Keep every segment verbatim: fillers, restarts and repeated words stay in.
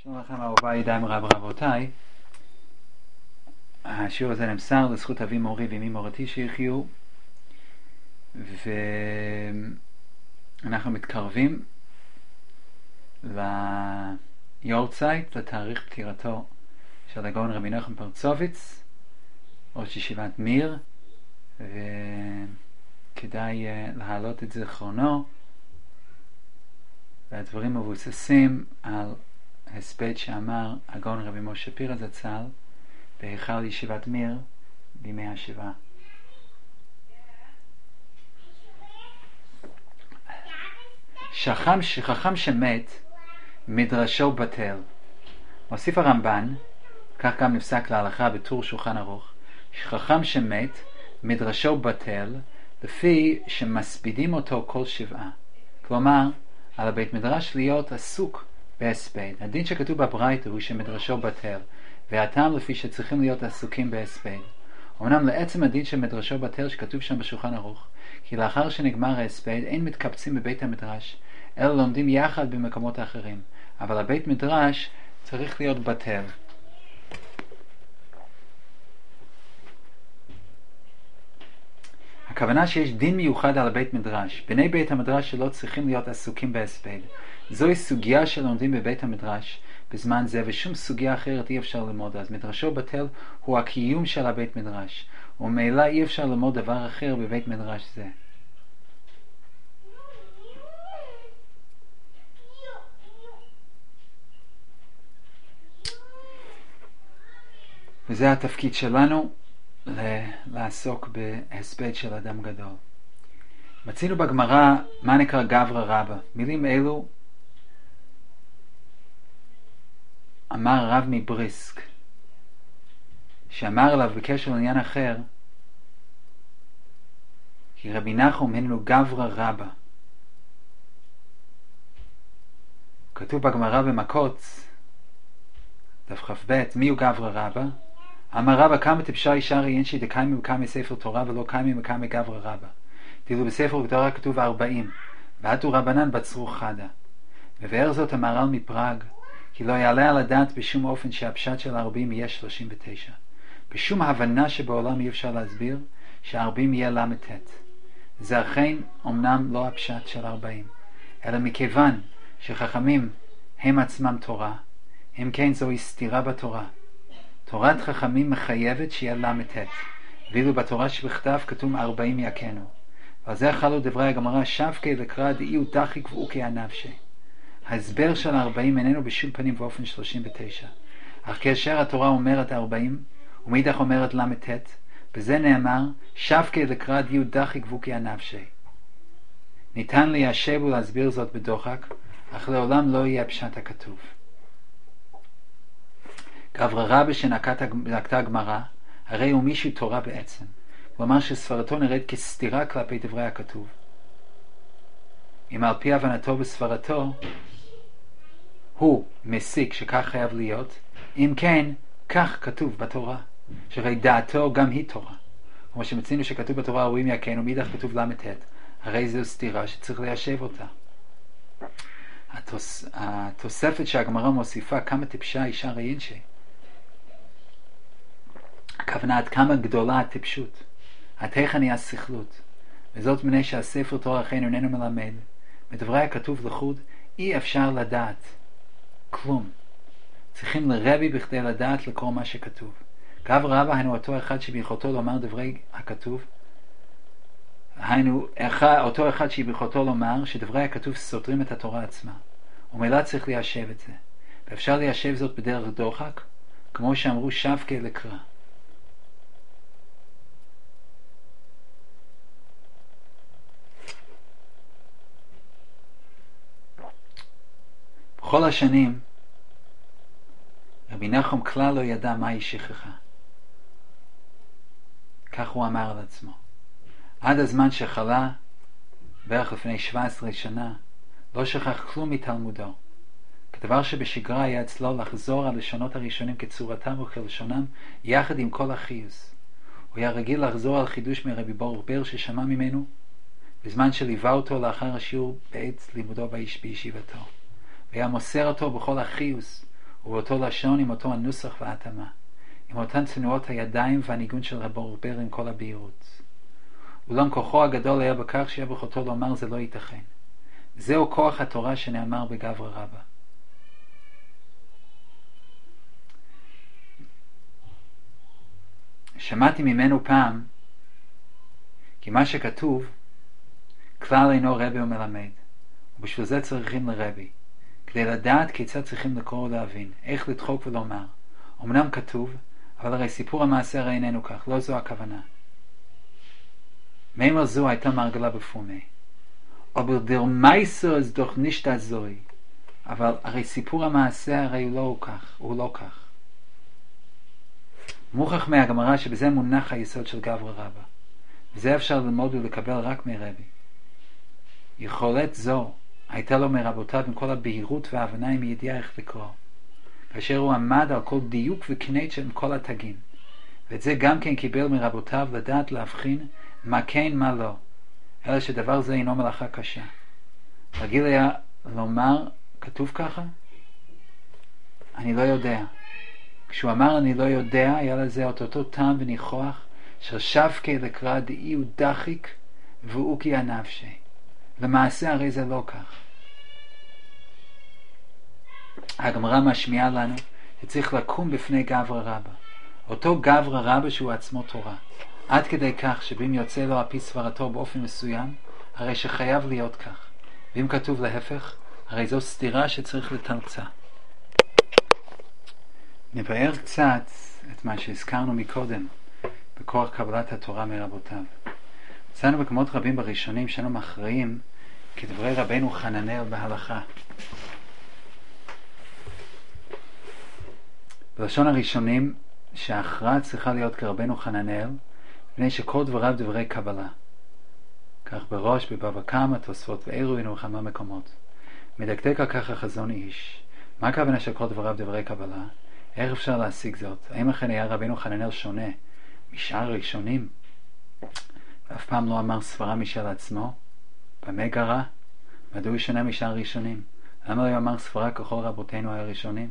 שלום לכם אהוביי, ידיי מרב רבותיי. השיעור הזה נמסר לזכות אבי מורי ואמי מורתי שיחיו, ואנחנו מתקרבים ליורצייט, לתאריך פטירתו של הגאון רבי נחום פרצוביץ, ראש ישיבת מיר, וכדאי להעלות את זיכרונו, והדברים מבוססים על הספד שאמר הגאון רבי משה פירא זצ"ל בהיכל ישיבת מיר בימי השבעה. שחכם, שחכם שמת מדרשו בטל. מוסיף הרמב"ן, כך גם נפסק להלכה בטור שולחן ערוך, שחכם שמת מדרשו בטל לפי שמספידים אותו כל שבעה. כלומר, על הבית מדרש להיות עסוק בהספד. הדין שכתוב בברייתא הוא שמדרשו בטל, והטעם לפי שצריכים להיות עסוקים בהספד. אמנם לעצם הדין של מדרשו בטל שכתוב שם בשולחן ערוך, כי לאחר שנגמר ההספד אין מתקבצים בבית המדרש, אלא לומדים יחד במקומות אחרים. אבל הבית מדרש צריך להיות בטל. הכוונה שיש דין מיוחד על הבית מדרש. בני בית המדרש שלא צריכים להיות עסוקים בהספד. זוהי סוגיה שלומדים בבית המדרש בזמן זה, ושום סוגיה אחרת אי אפשר ללמוד. אז מדרשו בטל הוא הקיום של הבית מדרש, וממילא אי אפשר ללמוד דבר אחר בבית מדרש זה. וזה התפקיד שלנו, לעסוק בהספד של אדם גדול. מצינו בגמרא מה נקרא גברא רבא. מילים אלו אמר רב מבריסק, שאמר עליו בקשר לעניין אחר, כי רבי נחום הינו גברא רבא. כתוב בגמרא במכות דף כ"ב, מי הוא גברא רבא? אמר רבא, כמה טיפשה אישה ראיינשי דקיימי וקיימי ספר תורה ולא קיימי וקיימי גברא רבא. תראו בספר תורה כתוב ארבעים, ועתו רבנן בצרו חדה. מבאר זאת המהר"ל מפראג, כי לא יעלה על הדעת בשום אופן שהפשט של ארבעים יהיה שלושים ותשע. בשום הבנה שבעולם אי אפשר להסביר שהארבעים יהיה למתת. זה אכן אמנם לא הפשט של ארבעים, אלא מכיוון שחכמים הם עצמם תורה, אם כן זוהי סתירה בתורה. תורת חכמים מחייבת שיהיה למתת, ואילו בתורה שבכתב כתוב ארבעים יקנו. ועל זה חלו דברי הגמרא, שבקי לקרא דאי ודחי קבעוקי הנפשי. ההסבר של ארבעים איננו בשום פנים ואופן שלושים ותשע. אך כאשר התורה אומרת ארבעים, ומאידך אומרת למתת, בזה נאמר, שבקי לקרא דאי ודחי קבעוקי הנפשי. ניתן ליישב ולהסביר זאת בדוחק, אך לעולם לא יהיה פשט הכתוב. גברא רבא שנקטה הגמרא, הרי הוא מישהו תורה בעצם. הוא אמר שסברתו נראית כסתירה כלפי דברי הכתוב. אם על פי הבנתו בסברתו, הוא מסיק שכך חייב להיות, אם כן, כך כתוב בתורה, שהרי דעתו גם היא תורה. כמו שמצינו שכתוב בתורה ארבעים יקנו, מאידך כתוב למתת, הרי זו סתירה שצריך ליישב אותה. התוס... התוספת שהגמרא מוסיפה, כמה טיפשה אישה ראיינשי. הכוונה עד כמה גדולה הטיפשות, עד היכן היא הסכלות, וזאת מפני שהספר תורה אכן איננו מלמד. מדברי הכתוב לחוד אי אפשר לדעת כלום. צריכים לרבי בכדי לדעת לקרוא מה שכתוב. גברא רבא היינו אותו אחד שביכולתו לומר דברי הכתוב, היינו אותו אחד שביכולתו לומר שדברי הכתוב סותרים את התורה עצמה, ומילא צריך ליישב את זה, ואפשר ליישב זאת בדרך דוחק, כמו שאמרו שבקי לקרא. בכל השנים רבי נחום כלל לא ידע מהי שכחה. כך הוא אמר על עצמו. עד הזמן שחלה, בערך לפני שבע עשרה שנה, לא שכח כלום מתלמודו. כדבר שבשגרה היה אצלו לחזור על לשונות הראשונים כצורתם וכלשונם יחד עם כל החיוס. הוא היה רגיל לחזור על חידוש מרבי ברוך בר ששמע ממנו בזמן שליווה אותו לאחר השיעור בעת לימודו בישיבתו. והיה מוסר אותו בכל החיוס ובאותו לשון עם אותו הנוסח וההתאמה, עם אותן תנועות הידיים והניגון של הברבר עם כל הבהירות. אולם כוחו הגדול היה בכך שהיה ביכולתו לומר זה לא ייתכן. זהו כוח התורה שנאמר בגברא רבא. שמעתי ממנו פעם כי מה שכתוב כלל אינו רבי ומלמד, ובשביל זה צריכים לרבי, כדי לדעת כיצד צריכים לקרוא ולהבין, איך לדחוק ולומר. אמנם כתוב, אבל הרי סיפור המעשה הרי איננו כך, לא זו הכוונה. מימר זו הייתה מרגלה בפומי, אבל דר מייסר אז דוח נשתה זוי, אבל הרי סיפור המעשה הרי הוא לא כך, הוא לא כך. מוכח מהגמרא שבזה מונח היסוד של גברא רבא, וזה אפשר ללמוד ולקבל רק מרבי. יכולת זו הייתה לו מרבותיו עם כל הבהירות וההבנה עם ידיעה איך לקרוא, כאשר הוא עמד על כל דיוק וקנית של כל התגים, ואת זה גם כן קיבל מרבותיו לדעת להבחין מה כן מה לא, אלא שדבר זה אינו מלאכה קשה. רגיל היה לומר, כתוב ככה? אני לא יודע. כשהוא אמר אני לא יודע, היה לזה אותו טעם וניחוח של שבקי לקרא דאי הוא דחיק והוא כי הנפשי. למעשה הרי זה לא כך. הגמרא משמיעה לנו שצריך לקום בפני גברא רבא, אותו גברא רבא שהוא עצמו תורה, עד כדי כך שאם יוצא לו על פי סברתו באופן מסוים, הרי שחייב להיות כך, ואם כתוב להפך, הרי זו סתירה שצריך לתרצה. נבאר קצת את מה שהזכרנו מקודם בכוח קבלת התורה מרבותיו. מצאנו במקומות רבים בראשונים שאנו מכריעים כדברי רבנו חננאל בהלכה. בלשון הראשונים שההכרעה צריכה להיות כרבנו חננאל, מפני שכל דבריו דברי קבלה. כך בראש, בבבא קמא, תוספות ועירובין וכמה מקומות. מדקדק על כך החזון איש. מה הכוונה של כל דבריו דברי קבלה? איך אפשר להשיג זאת? האם אכן היה רבנו חננאל שונה משאר הראשונים? ואף פעם לא אמר סברה משל עצמו? במה גרה? מדוע הוא שונה משאר הראשונים? למה לא אמר סברה ככל רבותינו הראשונים?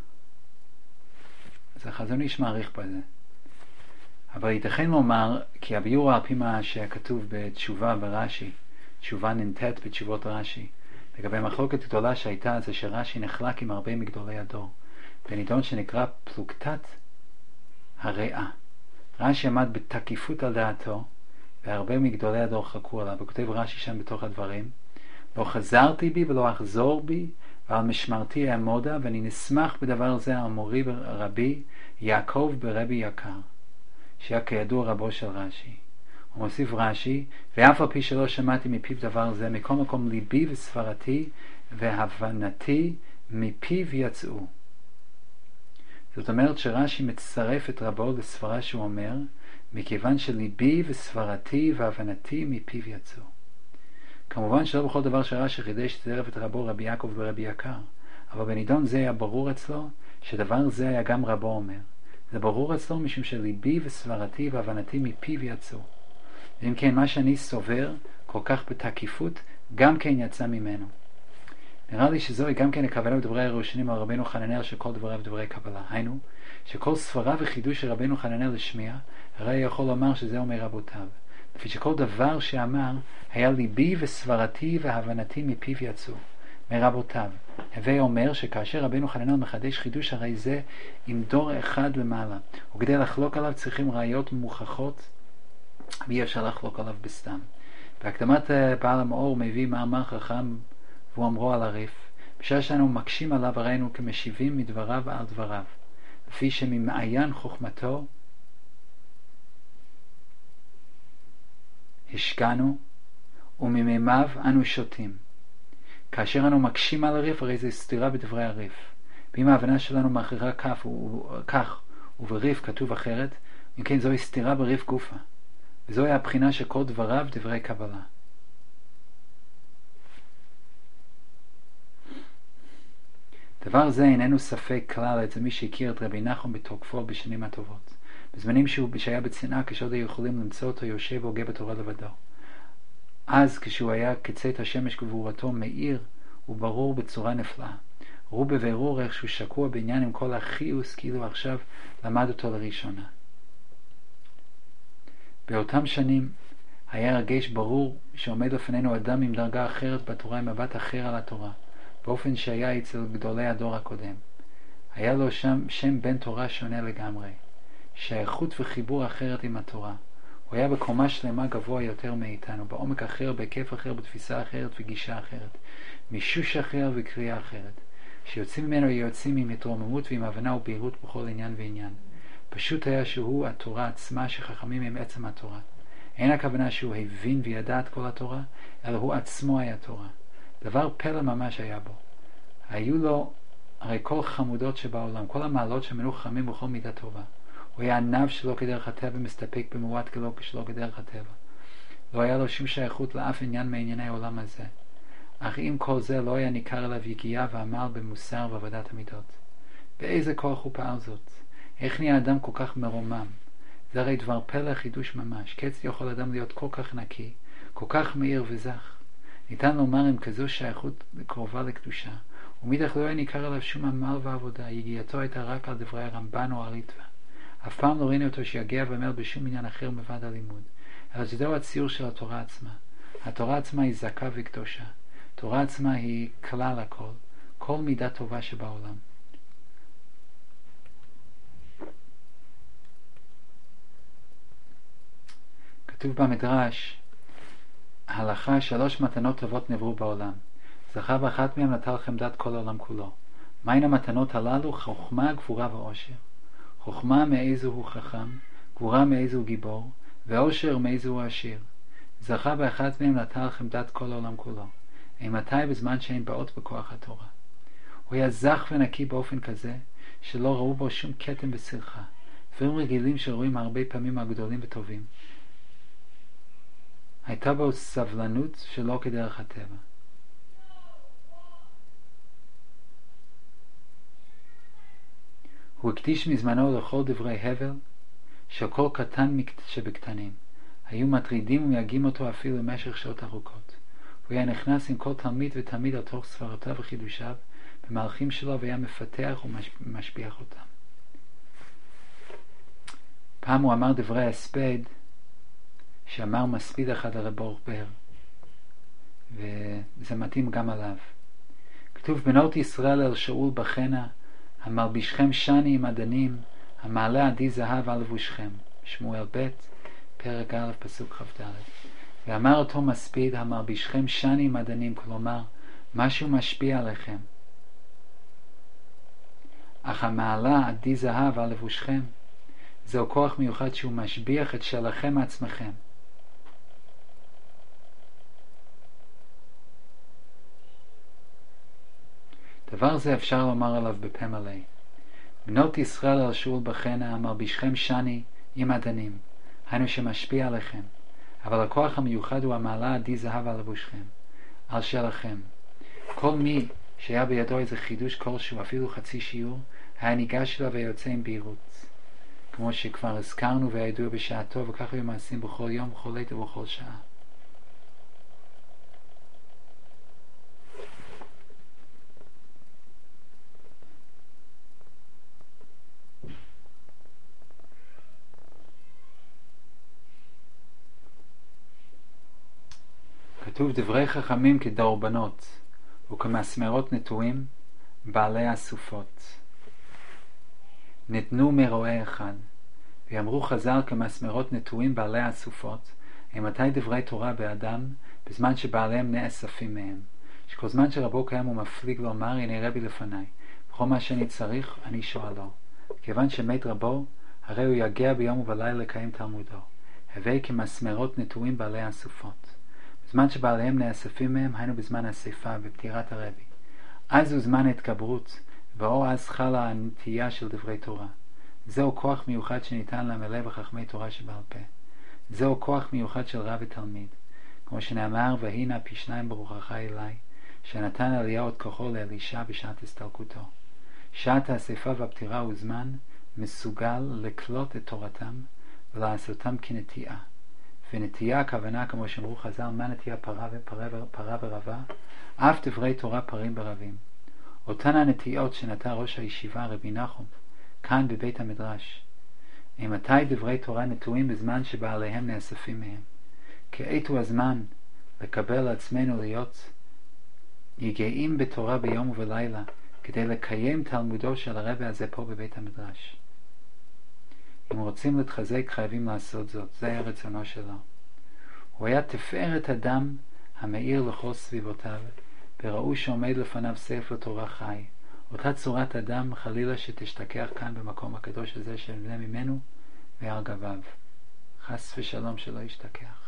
אז החזון איש מעריך בזה. אבל ייתכן לומר כי הביאור על פי מה שכתוב בתשובה ברש"י, תשובה ננטט בתשובות רש"י, לגבי מחלוקת גדולה שהייתה זה שרש"י נחלק עם הרבה מגדולי הדור בנידון שנקרא פלוגתת הריאה. רש"י עמד בתקיפות על דעתו והרבה מגדולי הדור חכו עליו, וכותב רש"י שם בתוך הדברים, לא חזרתי בי ולא אחזור בי ועל משמרתי אעמודה, ואני נשמח בדבר זה על מורי רבי יעקב ברבי יקר, שהיה כידוע רבו של רש"י. הוא מוסיף רש"י, ואף על פי שלא שמעתי מפיו דבר זה, מכל מקום ליבי וסברתי והבנתי מפיו יצאו. זאת אומרת שרש"י מצטרף את רבו לסברה שהוא אומר, מכיוון שליבי וסברתי והבנתי מפיו יצאו. כמובן שלא בכל דבר שרש"י חידש תצטרף את רבו רבי יעקב ברבי יקר, אבל בנידון זה היה ברור אצלו שדבר זה היה גם רבו אומר. זה ברור אצלו משום שליבי וסברתי והבנתי מפיו יצאו. ואם כן, מה שאני סובר כל כך בתקיפות גם כן יצא ממנו. נראה לי שזוהי גם כן הכוונה בדברי הראשונים על רבנו חננאל שכל דבריו דברי קבלה. היינו, שכל סברה וחידוש של רבנו חננאל לשמיע, הרי יכול לומר שזה אומר רבותיו. לפי שכל דבר שאמר היה ליבי וסברתי והבנתי מפיו יצאו, מרבותיו. הווי אומר שכאשר רבנו חננאל מחדש חידוש הרי זה עם דור אחד למעלה, וכדי לחלוק עליו צריכים ראיות מוכחות, ואי אפשר לחלוק עליו בסתם. בהקדמת בעל המאור מביא מאמר חכם והוא אמרו על הריף, בשעה שאנו מקשים עליו הראינו כמשיבים מדבריו על דבריו, לפי שממעיין חוכמתו השקענו וממימיו אנו שותים. כאשר אנו מקשים על הריף הרי זה סתירה בדברי הריף, ואם ההבנה שלנו מאחרה כך, כך ובריף כתוב אחרת, אם כן זוהי סתירה בריף גופה, וזוהי הבחינה שכל דבריו דברי קבלה. דבר זה איננו ספק כלל אצל מי שהכיר את רבי נחום בתוקפו בשנים הטובות, בזמנים שהוא שהיה בצנעה כשעוד היו יכולים למצוא אותו יושב והוגה בתורה לבדו. אז כשהוא היה כצאת השמש גבורתו מאיר וברור בצורה נפלאה, ראו בבירור איך שהוא שקוע בעניין עם כל החיוס, כאילו עכשיו למד אותו לראשונה. באותם שנים היה הרגש ברור שעומד לפנינו אדם עם דרגה אחרת בתורה, עם מבט אחר על התורה, באופן שהיה אצל גדולי הדור הקודם. היה לו שם שם בן תורה שונה לגמרי, שייכות וחיבור אחרת עם התורה. הוא היה בקומה שלמה גבוה יותר מאיתנו, בעומק אחר, בהיקף אחר, בתפיסה אחרת וגישה אחרת, מישוש אחר וקריאה אחרת. שיוצאים ממנו יוצאים עם התרוממות ועם הבנה ובהירות בכל עניין ועניין. פשוט היה שהוא התורה עצמה, שחכמים עם עצם התורה. אין הכוונה שהוא הבין וידע את כל התורה, אלא הוא עצמו היה תורה. דבר פלא ממש היה בו. היו לו הרי כל חמודות שבעולם, כל המעלות שמנו חכמים בכל מידה טובה. הוא היה ענב שלא כדרך הטבע, מסתפק במועט גלו שלא כדרך הטבע. לא היה לו שום שייכות לאף עניין מענייני העולם הזה. אך עם כל זה לא היה ניכר אליו יגיעה ועמל במוסר ועבודת המידות. באיזה כוח הוא פעל זאת? איך נהיה אדם כל כך מרומם? זה הרי דבר פלא חידוש ממש. כיצד יכול אדם להיות כל כך נקי, כל כך מאיר וזך? ניתן לומר עם כזו שייכות קרובה לקדושה, ומאידך לא היה ניכר עליו שום עמל ועבודה. יגיעתו הייתה רק על דברי הרמב"ן או הריטב"א. אף פעם לא ראינו אותו שיגיע ואומר בשום עניין אחר מלבד הלימוד. אלא זהו הציור של התורה עצמה. התורה עצמה היא זכה וקדושה. התורה עצמה היא כלל הכל, כל מידה טובה שבעולם. כתוב במדרש, ההלכה, שלוש מתנות טובות נבראו בעולם. זכה באחת מהם נטל חמדת כל העולם כולו. מהן המתנות הללו? חוכמה, גבורה ועושר. חוכמה מאיזו הוא חכם, גבורה מאיזו הוא גיבור, ועושר מאיזו הוא עשיר. זכה באחת מהם נטל חמדת כל העולם כולו. אימתי? בזמן שהן באות בכוח התורה. הוא היה זך ונקי באופן כזה שלא ראו בו שום קטן בשרחה. דברים רגילים שרואים הרבה פעמים הגדולים וטובים. הייתה בו סבלנות שלא כדרך הטבע. הוא הקדיש מזמנו לכל דברי הבל שכל קטן שבקטנים. היו מטרידים ומייגעים אותו אפילו במשך שעות ארוכות. הוא היה נכנס עם כל תלמיד ותלמיד על תוך ספרותיו וחידושיו במהלכים שלו, והיה מפתח ומשביח אותם. פעם הוא אמר דברי הספד שאמר מספיד אחד על רב בר, וזה מתאים גם עליו. כתוב, בנות ישראל אל שאול בחנה, המלבישכם שני עם עדנים, המעלה עדי זהב על לבושכם. שמואל ב' פרק א' פסוק כ"ד. ואמר אותו מספיד, המלבישכם שני עם עדנים, כלומר משהו משפיע עליכם. אך המעלה עדי זהב על לבושכם, זהו כוח מיוחד שהוא משביח את שלכם מעצמכם. דבר זה אפשר לומר עליו בפה מלא. בנות ישראל על שאול בחנה, המלבישכם שני עם עדנים, היינו שמשפיע עליכם, אבל הכוח המיוחד הוא המעלה עדי זהב על לבושכם, על שלכם. כל מי שהיה בידו איזה חידוש כלשהו, אפילו חצי שיעור, היה ניגש אליו ויוצא עם בהירות, כמו שכבר הזכרנו והידוע בשעתו, וכך היו מעשים בכל יום, בכל עת ובכל שעה. כתוב, דברי חכמים כדורבנות וכמסמרות נטועים בעלי הסופות. נתנו מרועה אחד, ויאמרו חז"ל, כמסמרות נטועים בעלי הסופות, אימתי דברי תורה באדם בזמן שבעליהם נאספים מהם, שכל זמן שרבו קיים הוא מפליג לומר, הנה רבי לפניי, בכל מה שאני צריך אני שואלו. כיוון שמת רבו, הרי הוא יגיע ביום ובלילה לקיים תלמודו. הווי כמסמרות נטועים בעלי הסופות. בזמן שבעליהם נאספים מהם, היינו בזמן האספה בפטירת הרבי. אז הוא זמן ההתגברות, ואו אז חלה הנטייה של דברי תורה. זהו כוח מיוחד שניתן למלא בחכמי תורה שבעל פה. זהו כוח מיוחד של רב ותלמיד. כמו שנאמר, והנה פי שניים ברוחך אליי, שנתן אליהו את כוחו לאלישע בשעת הסתלקותו. שעת האספה והפטירה הוא זמן מסוגל לקלוט את תורתם ולעשותם כנטייה. ונטייה הכוונה, כמו שאמרו חז"ל, מה נטייה? פרה, פרה, פרה ורבה? אף דברי תורה פרים ברבים. אותן הנטיות שנטע ראש הישיבה רבי נחום כאן בבית המדרש, אימתי דברי תורה נטועים בזמן שבעליהם נאספים מהם, כעת הוא הזמן לקבל לעצמנו להיות יגעים בתורה ביום ובלילה כדי לקיים תלמודו של הרבי הזה פה בבית המדרש. אם רוצים להתחזק חייבים לעשות זאת, זה היה רצונו שלו. הוא היה תפארת אדם המאיר לכל סביבותיו, וראו שעומד לפניו ספר תורה חי, אותה צורת אדם חלילה שתשתכח כאן במקום הקדוש הזה שנבנה ממנו והר גביו, חס ושלום שלא ישתכח.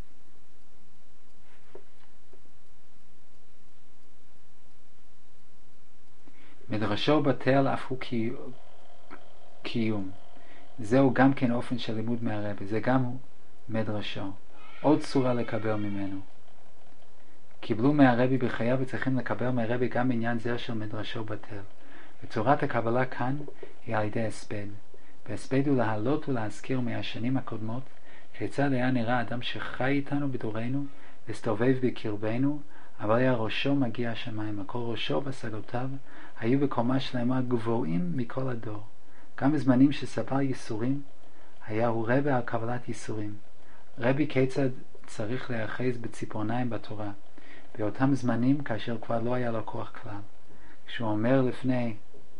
מדרשו בטל אף הוא קיום, זהו גם כן אופן של לימוד מהרבי, זה גם הוא מדרשו, עוד צורה לקבל ממנו. קיבלו מהרבי בחייו וצריכים לקבל מהרבי גם בעניין זה של מדרשו בטל. וצורת הקבלה כאן היא על ידי הספד. והספד הוא להעלות ולהזכיר מהשנים הקודמות כיצד היה נראה אדם שחי איתנו בדורנו והסתובב בקרבנו, אבל היה ראשו מגיע השמיים, הכל ראשו והשגותיו היו בקומה שלמה גבוהים מכל הדור. גם בזמנים שסבל ייסורים היה הוא רבי על קבלת ייסורים. רבי כיצד צריך להיאחז בציפורניים בתורה באותם זמנים כאשר כבר לא היה לו כוח כלל. כשהוא אומר לפני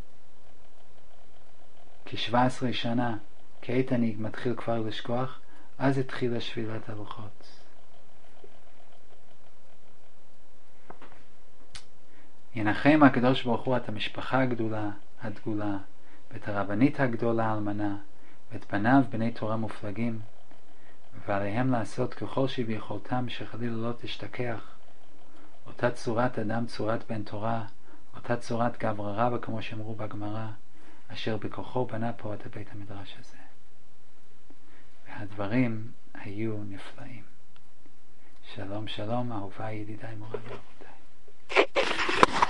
כ-שבע עשרה שנה כעת אני מתחיל כבר לשכוח, אז התחילה שבילת הלוחות. ינחם הקדוש ברוך הוא את המשפחה הגדולה, הדגולה, ואת הרבנית הגדולה האלמנה, ואת בניו בני תורה מופלגים, ועליהם לעשות ככל שביכולתם שחלילה לא תשתכח אותה צורת אדם, צורת בן תורה, אותה צורת גברא רבא כמו שאמרו בגמרא, אשר בכוחו בנה פה את בית המדרש הזה. והדברים היו נפלאים. שלום שלום אהוביי ידידיי מוריי ורבותיי.